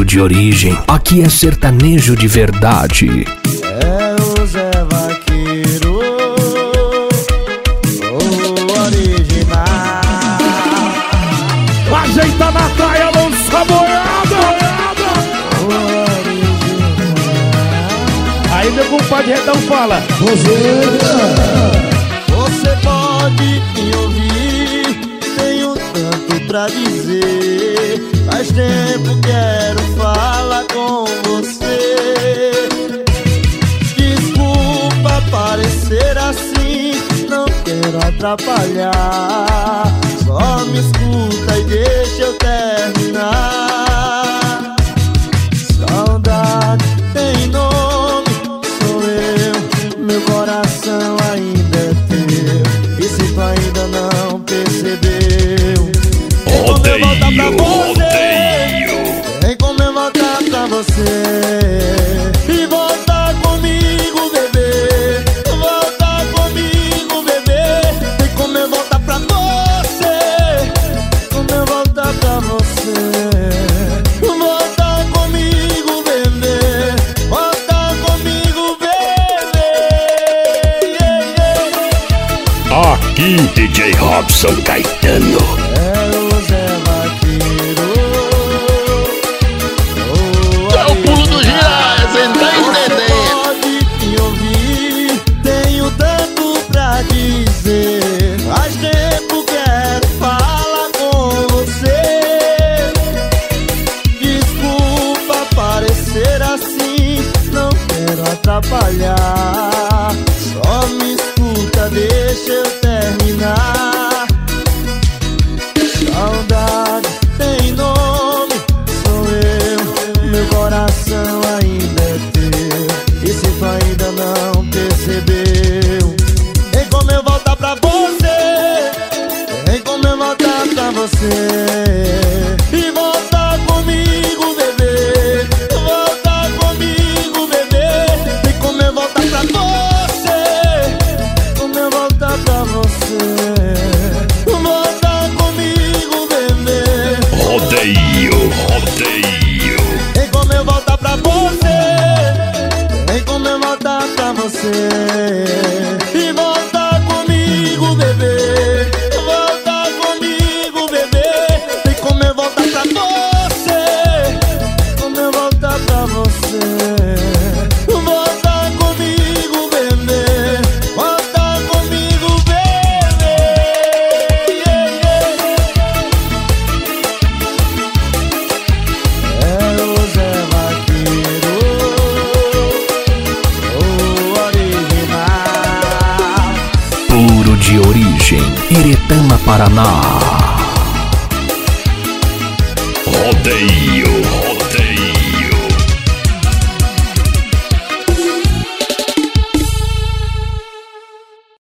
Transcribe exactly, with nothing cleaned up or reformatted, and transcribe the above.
de origem, aqui é sertanejo de verdade. É o Zé Vaqueiro, o original. Ajeita na praia, lança boiada. Aí meu compadre Redão fala: Você pode me ouvir, tenho tanto pra dizer. Faz tempo quero falar com você. Desculpa parecer assim, não quero atrapalhar. Só me escuta e deixa eu terminar. Saudade tem nome, sou eu, meu coração ainda é teu. E se tu ainda não percebeu, vem como eu voltar pra você. Vem como eu voltar pra você e voltar comigo, bebê. Voltar comigo, bebê. Vem como eu voltar pra você. Como eu voltar pra você. Voltar comigo, bebê. Voltar comigo, bebê. Aqui D J Robson Caetano. É o Zé Vaqueiro. É o pulo do girar, você não tá entendendo. Pode me ouvir, tenho tanto pra dizer. Faz tempo quero falar com você. Desculpa parecer assim, não quero atrapalhar. Só me escuta, deixa eu terminar. Saudade tem nome, sou eu, meu coração ainda é teu. E se tu ainda não percebeu, vem como eu voltar pra você. Vem como eu voltar pra você e voltar comigo, bebê. Voltar comigo, bebê. Vem como eu voltar pra você. Como eu voltar pra você. Voltar comigo, bebê. Rodeio, rodeio. Vem como eu voltar pra você. Vem como eu voltar pra você. E voltar comigo, bebê. Voltar comigo, bebê. Vem como eu voltar pra você. Como eu voltar pra você. Voltar comigo, bebê. Voltar comigo, bebê. Yeah, yeah. É o Zé Vaqueiro, o original. Puro de origem, Iretama, Paraná. Rodeio.